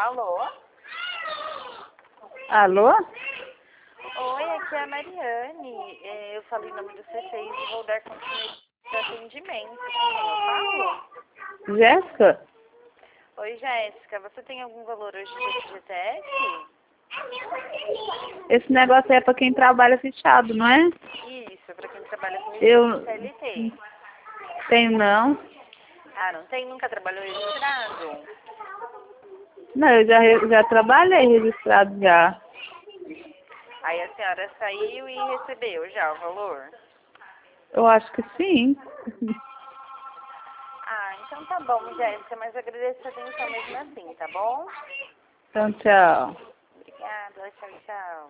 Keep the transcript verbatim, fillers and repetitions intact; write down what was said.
Alô? Alô? Oi, aqui é a Mariane. É, Eu falei em nome do C seis e vou dar continuidade de atendimento. Com quem eu falo? Jéssica? Oi, Jéssica. Você tem algum valor hoje de F G T S? Esse negócio aí é pra quem trabalha fechado, não é? Isso, para quem trabalha com Eu... C L T. Tenho não. Ah, não tem? Nunca trabalhou registrado? Não, eu já, re- já trabalhei registrado já. Aí a senhora saiu e recebeu já o valor? Eu acho que sim. Ah, então tá bom, Jéssica, mas agradeço a atenção mesmo assim, tá bom? Então, tchau. Obrigada, tchau, tchau.